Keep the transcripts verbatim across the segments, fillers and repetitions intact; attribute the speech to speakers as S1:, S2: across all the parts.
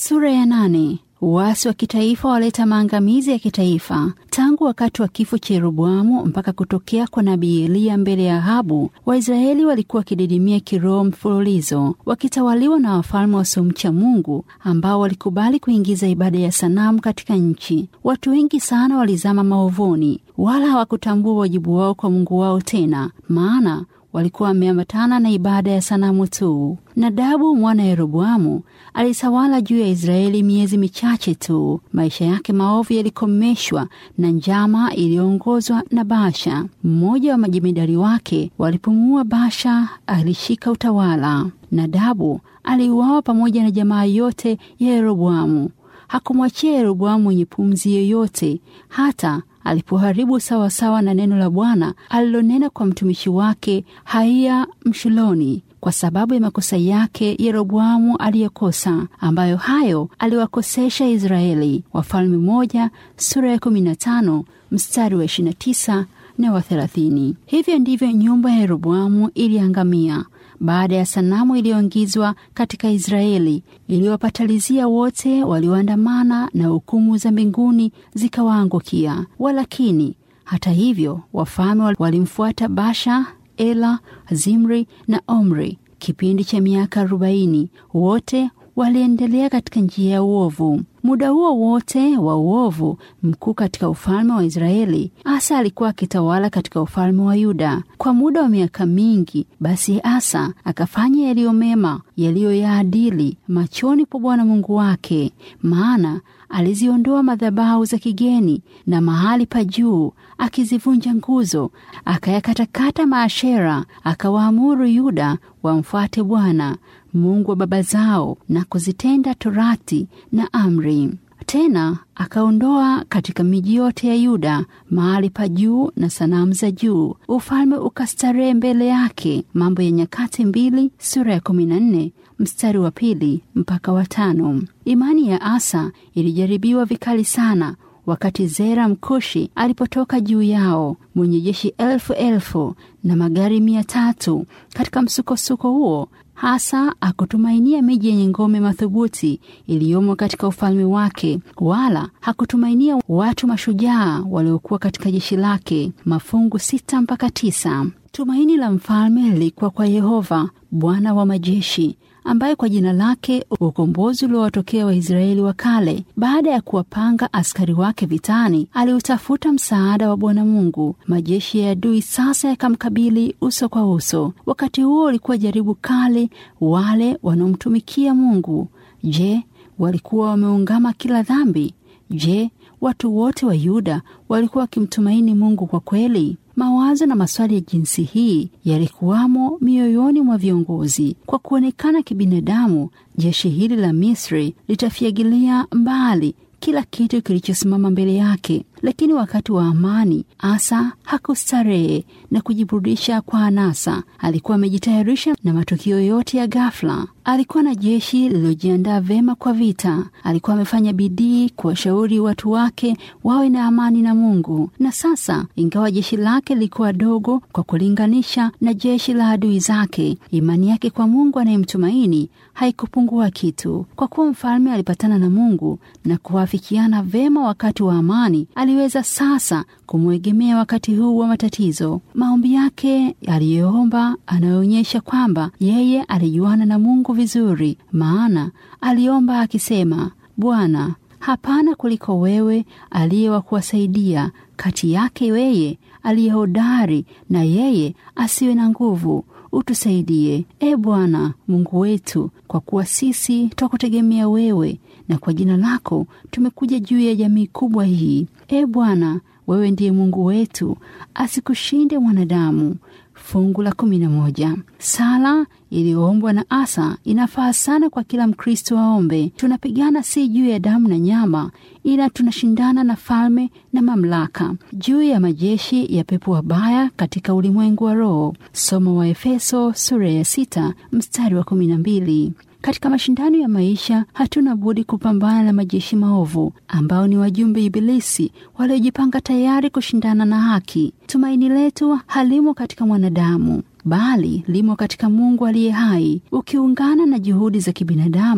S1: Sura ya nane. Uasi wa kitaifa waleta maangamizi ya kitaifa. Tangu wakati wa kifo cha Yeroboamu mpaka kutokea kwa nabii Eliya mbele ya Ahabu, Waisraeli walikuwa wakididimia kiroho mfululizo, wakitawaliwa na wafalme wasiomcha Mungu ambao walikubali kuingiza ibada ya sanamu katika nchi. Watu wengi sana walizama maovoni, wala hawakutambua wajibu wao kwa Mungu wao tena, maana walikuwa wameambatana na ibada ya sanamu tu. Nadabu mwana Yeroboamu alitawala juu ya Israeli miezi michache tu. Maisha yake maovu yalikomeshwa na njama iliyoongozwa na Baasha, mmoja wa majemedari wake. Walipomuua Baasha, alishika utawala. Nadabu aliuawa pamoja na jamaa yote ya Yeroboamu. Hakumwachia Yeroboamu mwenye pumzi yoyote, hata alipoharibu sawasawa na neno la Bwana alilonena kwa mtumishi wake Haiya Mshiloni. Kwa sababu ya makosa yake Yeroboamu aliyekosa, ambayo hayo aliwakosesha Israeli. Wafalme moja sura ya kumi na tano mstari wa ishirini na tisa na wa thelathini. Hivyo ndivyo nyumba ya Yeroboamu iliangamia baada ya sanamu iliyoingizwa katika Israeli, iliwapatalizia wote walioandamana, na hukumu za mbinguni zikawaangukia. Walakini hata hivyo wafalme walimfuata Baasha, Ela, Zimri na Omri kipindi cha miaka arobaini. Wote waliendelea katika njia ya uovu. Muda huo wote wa uovu mkuu katika ufalme wa Israeli, Asa alikuwa akitawala katika ufalme wa Yuda kwa muda wa miaka mingi. Basi Asa akafanya yaliyo mema, yaliyo ya adili machoni pa Bwana Mungu wake, maana aliziondoa madhabahu za kigeni na mahali pa juu, akizivunja nguzo, akayakatakata maashera, akawaamuru Yuda wamfuate Bwana Mungu wa baba zao na kuzitenda torati na amri. Tena akaondoa katika miji yote ya Yuda mahali pa juu na sanamu za juu. Ufalme ukastarehe mbele yake. Mambo ya Nyakati mbili sura ya kumi na nne mstari wa pili mpaka wa tano. Imani ya Asa ilijaribiwa vikali sana wakati Zera Mkushi alipotoka juu yao mwenye jeshi elfu elfu na magari mia tatu. Katika msukosuko huo Asa hakutumainia miji yenye ngome madhubuti iliyomo katika ufalme wake, wala hakutumainia watu mashujaa waliokuwa katika jeshi lake. Mafungu sita mpaka tisa. Tumaini la mfalme lilikuwa kwa Yehova Bwana wa majeshi, ambaye kwa jina lake ukombozi uliowatokea Waisraeli wa kale. Baada ya kuwapanga askari wake vitani, aliutafuta msaada wa Bwana Mungu. Majeshi ya adui sasa yakamkabili uso kwa uso. Wakati huo ulikuwa jaribu kale wale wanaomtumikia Mungu. Je, walikuwa wameungama kila dhambi? Je, watu wote wa Yuda walikuwa wakimtumaini Mungu kwa kweli? Mawazo na maswali ya jinsi hii yalikuwamo mioyoni mwa viongozi. Kwa kuonekana kibinadamu, jeshi hili la Misri litafyagilia mbali kila kitu kilichosimama mbele yake. Lakini wakati wa amani, Asa hakustarehe na kujiburudisha kwa anasa. Alikuwa amejitayarisha na matukio yote ya ghafla. Alikuwa na jeshi lililojiandaa vema kwa vita. Alikuwa amefanya bidii kuwashauri watu wake wawe na amani na Mungu. Na sasa, ingawa jeshi lake lilikuwa dogo kwa kulinganisha na jeshi la adui zake, imani yake kwa Mungu anayemtumaini haikupungua kitu. Kwa kuwa mfalme alipatana na Mungu na kuwafikiana vema wakati wa amani, aliweza sasa kumwegemea wakati huu wa matatizo. Maombi yake aliyoomba anaonyesha kwamba yeye alijuana na Mungu vizuri, maana aliomba akisema, Bwana, hapana kuliko wewe aliye wa kuwasaidia kati yake weye aliye hodari na yeye asiwe na nguvu. Utusaidie, e Bwana Mungu wetu, kwa kuwa sisi twakutegemea wewe, na kwa jina lako tumekuja juu ya jamii kubwa hii. E Bwana, wewe ndiye Mungu wetu, asikushinde mwanadamu. Fungu la kumi na moja. Sala iliyoombwa na Asa inafaa sana kwa kila Mkristo aombe. Tunapigana si juu ya damu na nyama, ila tunashindana na falme na mamlaka, juu ya majeshi ya pepo wabaya katika ulimwengu wa roho. Soma wa Efeso sura ya sita mstari wa kumi na mbili. Katika mashindano ya maisha hatuna budi kupambana na majeshi maovu ambao ni wajumbe ibilisi waliojipanga tayari kushindana na haki. Tumaini letu halimo katika mwanadamu, bali limo katika Mungu aliye hai. Ukiungana na juhudi za kibinadamu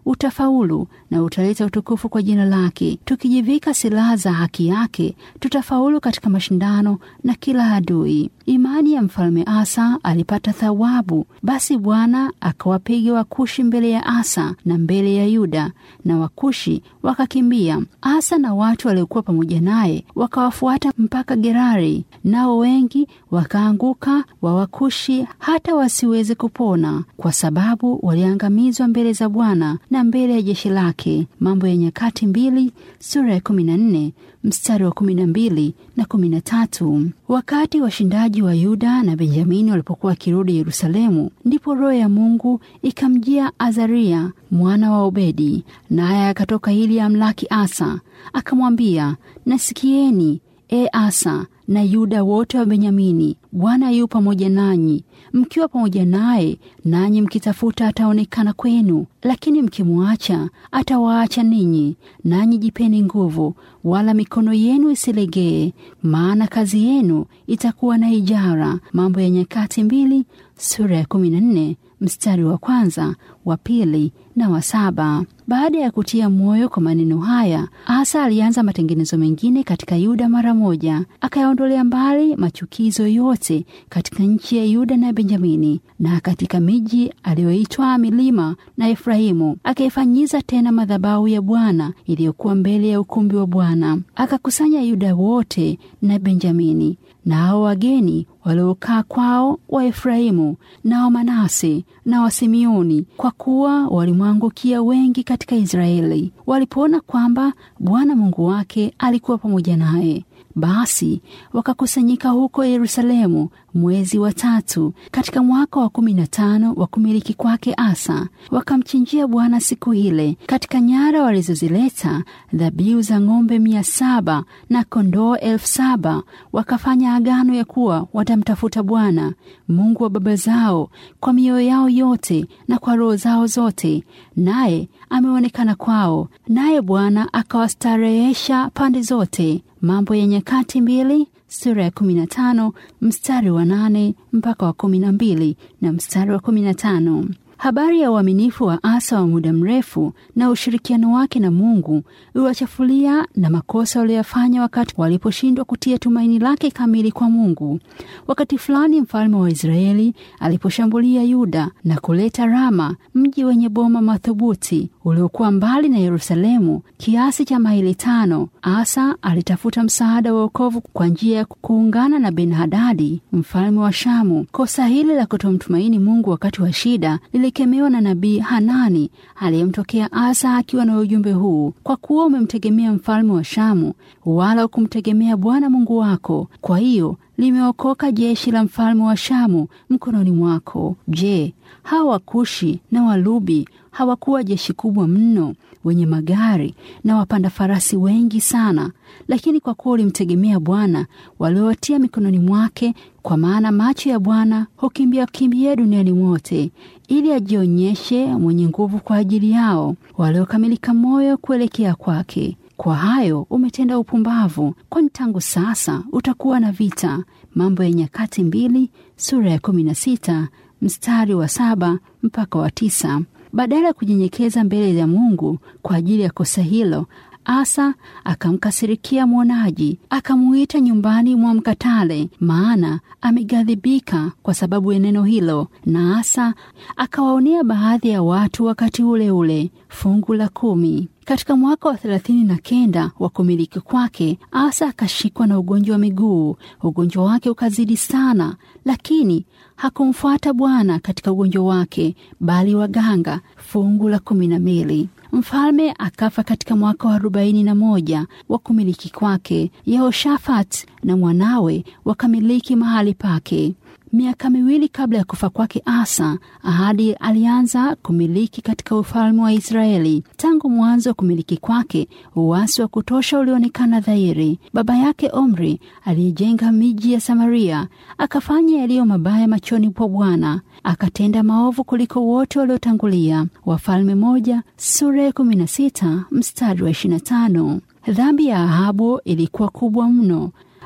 S1: utafaulu na utaleta utukufu kwa jina lake. Tukijivika silaha za haki yake, tutafaulu katika mashindano na kila adui. Imani ya mfalme Asa alipata thawabu. Basi Bwana akawapiga Wakushi mbele ya Asa na mbele ya Yuda, na Wakushi wakakimbia. Asa na watu waliokuwa pamoja naye wakawafuata mpaka Gerari, nao wengi wakaanguka wa Wakushi hata wasiweze kupona, kwa sababu waliangamizwa mbele za Bwana na mbele ya jeshi lake. Mambo ya Nyakati mbili sura ya kumi na nne mstari wa kumi na mbili na kumi na tatu. Wakati washindaji wa Yuda na Benjamini walipokuwa wakirudi Yerusalemu, ndipo roho ya Mungu ikamjia Azaria mwana wa Obedi, naye akatoka ili amlaki Asa, akamwambia, nasikieni e Asa na Yuda wote wa Benyamini, Bwana yu pamoja nanyi. Mkiwa pamoja naye, nanyi mkitafuta ataonekana kwenu, lakini mkimwacha atawaacha ninyi. Nanyi jipeni nguvu, wala mikono yenu isilegee, maana kazi yenu itakuwa na ijara. Mambo ya Nyakati mbili sura ya kumi na nne mstari wa kwanza, wa pili na wa saba. Baada ya kutia moyo kwa maneno haya, Asa alianza matengenezo mengine katika Yuda mara moja. Akayaondolea mbali machukizo yote katika nchi ya Yuda na Benjamini, na katika miji aliyoitwa milima na Efraimu akaifanyiza tena madhabahu ya Bwana iliyokuwa mbele ya ukumbi wa Bwana. Akakusanya Yuda wote na Benjamini, na hao wageni waliokaa kwao wa Efraimu na wa Manase na wa Simeoni, kwa kuwa walimwangukia wengi katika Israeli, walipoona kwamba Bwana Mungu wake alikuwa pamoja naye. Basi wakakusanyika huko Yerusalemu mwezi wa tatu katika mwaka wa kumi na tano wa kumiliki kwake Asa. Wakamchinjia Bwana siku ile katika nyara walizozileta dhabihu za ng'ombe mia saba na kondoo elfu saba. Wakafanya agano ya kuwa watamtafuta Bwana Mungu wa baba zao kwa mioyo yao yote na kwa roho zao zote, naye ameonekana kwao, naye Bwana akawastarehesha pande zote. Mambo ya Nyakati mbili sura ya kumi na tano mstari wa nane mpaka wa kumi na mbili na mstari wa kumi na tano. Habari ya uaminifu wa Asa wa muda mrefu na ushirikiano wake na Mungu uliwachafulia na makosa waliyofanya wakati waliposhindwa kutia tumaini lake kamili kwa Mungu. Wakati fulani mfalme wa Israeli aliposhambulia Yuda na kuleta Rama, mji wenye boma madhubuti uliokuwa mbali na Yerusalemu kiasi cha maili tano, Asa alitafuta msaada wa wokovu kwa njia ya kuungana na Ben-Hadadi mfalme wa Shamu. Kosa hili la kutomtumaini Mungu wakati wa shida lilikemewa na nabii Hanani aliyemtokea Asa akiwa na ujumbe huu: kwa kuwa umemtegemea mfalme wa Shamu wala ukumtegemea Bwana Mungu wako, kwa hiyo limeokoka jeshi la mfalme wa Shamu mkononi mwako. Je, hawa Wakushi na Walubi hawakuwa jeshi kubwa mno, wenye magari na wapanda farasi wengi sana? Lakini kwa kuwa ulimtegemea Bwana, waliowatia mikononi mwake, kwa maana macho ya Bwana hukimbia kimbia duniani mote, ili ajionyeshe mwenye nguvu kwa ajili yao waliokamilika moyo kuelekea kwake. Kwa hayo umetenda upumbavu, kwani tangu sasa utakuwa na vita. Mambo ya Nyakati mbili sura ya kumi na sita mstari wa saba mpaka wa tisa. Badala ya kunyenyekeza mbele ya Mungu kwa ajili ya kosa hilo, Asa akamkasirikia mwonaji, akamuita nyumbani mwa mkatale, maana ameghadhibika kwa sababu ya neno hilo. Na Asa akawaonea baadhi ya watu wakati ule ule. Fungu la kumi. Katika mwaka wa thelathini na kenda wa kumiliki kwake, Asa akashikwa na ugonjwa wa miguu. Ugonjwa wake ukazidi sana, lakini hakumfuata Bwana katika ugonjwa wake, bali waganga. Fungu la kumi na mbili. Mfalme akafa katika mwaka wa arobaini na moja wa kumiliki kwake. Yehoshafat na mwanawe wakamiliki mahali pake. Miaka miwili kabla ya kufa kwake Asa, Ahadi alianza kumiliki katika ufalme wa Israeli. Tangu mwanzo wa kumiliki kwake, uasi wa kutosha ulionekana dhahiri. Baba yake Omri alijenga miji ya Samaria, akafanya yaliyo mabaya machoni pa Bwana, akatenda maovu kuliko wote waliotangulia. Wafalme moja sura ya kumi na sita mstari wa ishirini na tano. Dhambi ya Ahabu ilikuwa kubwa mno.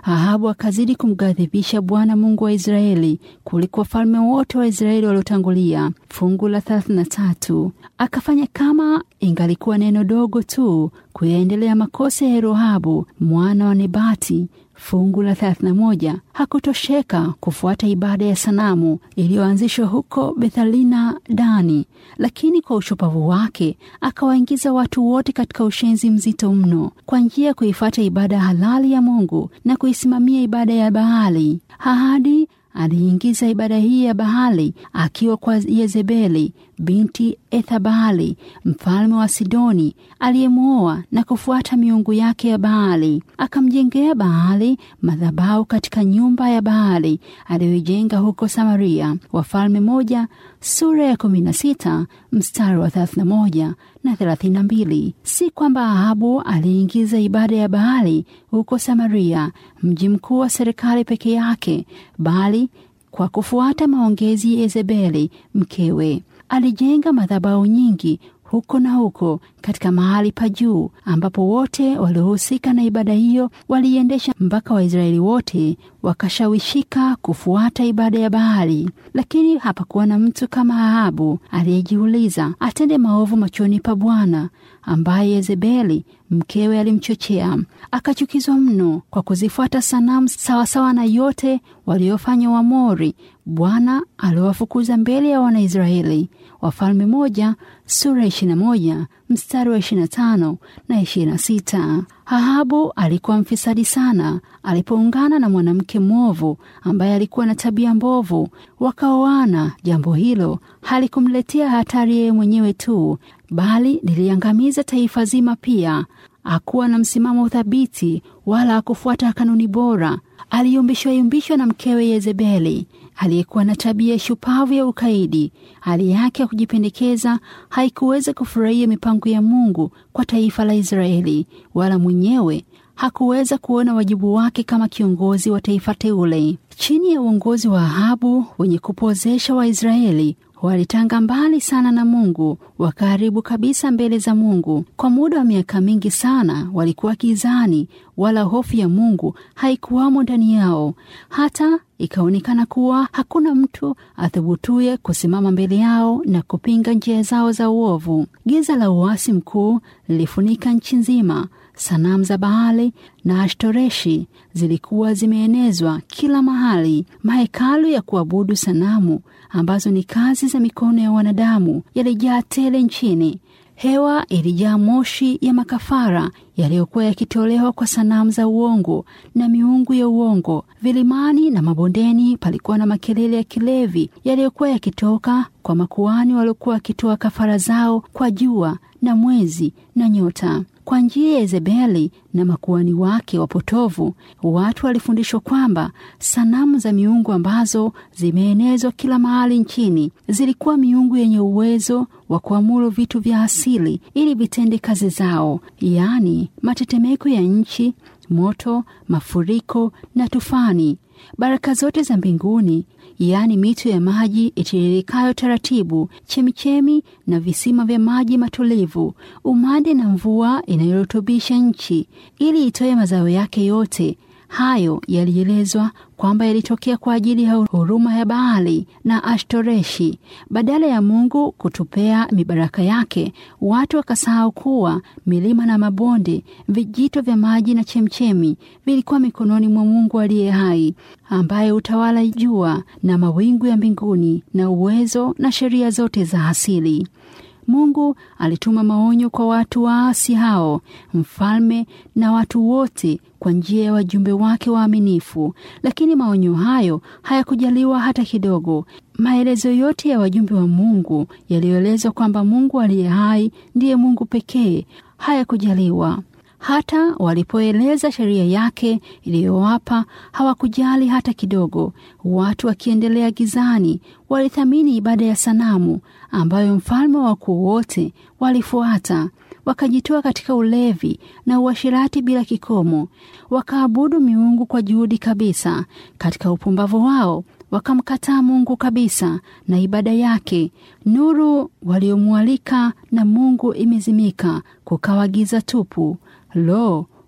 S1: Ahabu akazidi kumghadhibisha Bwana Mungu wa Israeli kuliko wafalme wote wa Israeli waliotangulia. Fungu la thelathini na tatu. Akafanya kama ingalikuwa neno dogo tu kuyaendelea makosa ya Yeroboamu mwana wa Nebati. Fungu la thelathini na moja. Hakutosheka kufuata ibada ya sanamu iliyoanzishwa huko Bethalina Dani, lakini kwa ushupavu wake akawaingiza watu wote katika ushenzi mzito mno kwa njia ya kuifuata ibada halali ya Mungu na kuisimamia ibada ya Baali. Ahadi aliingiza ibada hii ya Baali akiwa kwa Yezebeli binti Ethabaali, mfalme wa Sidoni, aliyemwoa na kufuata miungu yake ya Baali. Akamjengea Baali madhabahu katika nyumba ya Baali aliyojenga huko Samaria. Wafalme moja sura ya kumi na sita mstari wa thelathini na moja na thelathini na mbili. Si kwamba Ahabu aliingiza ibada ya Baali huko Samaria, mji mkuu wa serikali peke yake, bali kwa kufuata maongezi ya Yezebeli mkewe. Alijenga madhabahu nyingi huko na huko katika mahali pa juu, ambapo wote waliohusika na ibada hiyo waliendesha mpaka Waisraeli wote wakashawishika kufuata ibada ya Baali. Lakini hapakuwa na mtu kama Ahabu aliyejiuliza atende maovu machoni pa Bwana, ambaye Yezebeli mkewe alimchochea. Akachukizwa mno kwa kuzifuata sanamu sawasawa na yote waliofanya Waamori. Bwana aliwafukuza mbele ya Wanaisraeli. Wafalme moja sura ishirini na moja mstari wa ishirini na tano na ishirini na sita. Ahabu alikuwa mfisadi sana alipoungana na mwanamke mwovu ambaye alikuwa na tabia mbovu. Wakaoana. Jambo hilo halikumletea hatari yeye mwenyewe tu, bali liliangamiza taifa zima pia. Hakuwa na msimamo thabiti wala hakufuata kanuni bora. Aliyumbishwa yumbishwa na mkewe Yezebeli aliyekuwa na tabia shupavu ya ukaidi. Hali yake ya kujipendekeza haikuweza kufurahia mipango ya Mungu kwa taifa la Israeli, wala mwenyewe hakuweza kuona wajibu wake kama kiongozi wa taifa teule. Chini ya uongozi wa Ahabu wenye kupozesha Waisraeli walitanga mbali sana na Mungu, wakaribu kabisa mbele za Mungu. Kwa muda wa miaka mingi sana walikuwa gizani, wala hofu ya Mungu haikuwamo ndani yao. Hata ikaonekana kuwa hakuna mtu athubutuye kusimama mbele yao na kupinga njia zao za uovu. Giza la uasi mkuu lilifunika nchi nzima. Sanamu za Baali na Ashtoreshi zilikuwa zimeenezwa kila mahali. Mahekalu ya kuabudu sanamu ambazo ni kazi za mikono ya wanadamu yalijaa tele nchini. Hewa ilijaa moshi ya makafara yaliyokuwa yakitolewa kwa sanamu za uongo na miungu ya uongo. Vilimani na mabondeni palikuwa na makelele ya kilevi yaliyokuwa yakitoka kwa makuhani waliokuwa wakitoa kafara zao kwa jua na mwezi na nyota. Kwa njia ya Yezebeli na makuhani wake wapotovu, watu walifundishwa kwamba sanamu za miungu ambazo zimeenezwa kila mahali nchini zilikuwa miungu yenye uwezo wa kuamuru vitu vya asili ili vitende kazi zao, yaani matetemeko ya nchi, moto, mafuriko na tufani. Baraka zote za mbinguni, yaani mito ya maji itiririkayo taratibu, chemichemi na visima vya maji matulivu, umande na mvua inayorutubisha nchi ili itoe mazao yake yote. Hayo yalielezwa kwamba yalitokea kwa ajili ya huruma ya Baali na Ashtoreshi. Badala ya Mungu kutupea mibaraka yake, watu wakasahau kuwa milima na mabonde, vijito vya maji na chemchemi vilikuwa mikononi mwa Mungu aliye hai, ambaye utawala jua na mawingu ya mbinguni na uwezo na sheria zote za asili. Mungu alituma maonyo kwa watu waasi hao, mfalme na watu wote kwa njia ya wajumbe wake waaminifu, lakini maonyo hayo hayakujaliwa hata kidogo. Maelezo yote ya wajumbe wa Mungu yaliyoelezwa kwamba Mungu aliye hai ndiye Mungu pekee hayakujaliwa. Hata walipoeleza sheria yake iliyowapa hawakujali hata kidogo. Watu wakiendelea gizani walithamini ibada ya sanamu ambayo mfalme wakuu wote walifuata. Wakajitoa katika ulevi na uasherati bila kikomo. Wakaabudu miungu kwa juhudi kabisa. Katika upumbavu wao wakamkataa Mungu kabisa na ibada yake. Nuru waliomwalika na Mungu imezimika, kukawa giza tupu. Lo,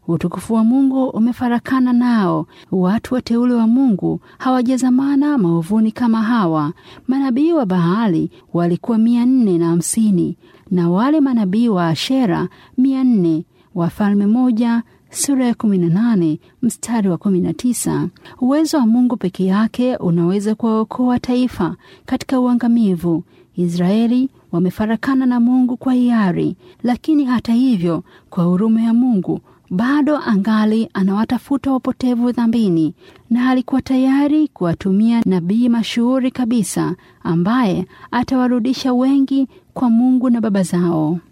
S1: Utukufu wa Mungu umefarakana nao. Watu wateule wa Mungu hawajazamana maovuni kama hawa. Manabii wa Baali walikuwa mia nne na hamsini na wale manabii wa Ashera mia nne. Wafalme moja sura ya kumi na nane mstari wa kumi na tisa. Uwezo wa Mungu peke yake unaweza kuwaokoa taifa katika uangamivu. Israeli wamefarakana na Mungu kwa hiari, lakini hata hivyo kwa huruma ya Mungu bado angali anawatafuta wapotevu dhambini, na alikuwa tayari kuwatumia nabii mashuhuri kabisa ambaye atawarudisha wengi kwa Mungu na baba zao.